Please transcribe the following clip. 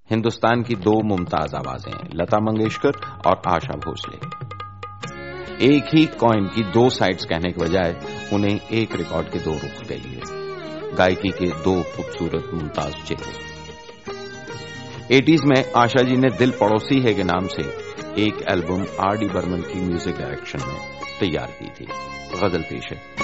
हिंदुस्तान की दो मुमताज आवाजें, लता मंगेशकर और आशा भोसले। एक ही कॉइन की दो साइड्स कहने के बजाय उन्हें एक रिकॉर्ड के दो रुख कहिए, गायकी के दो खूबसूरत मुमताज चेहरे। 80s में आशा जी ने दिल पड़ोसी है के नाम से एक एल्बम आर डी बर्मन की म्यूजिक डायरेक्शन में तैयार की थी। गजल पेश है।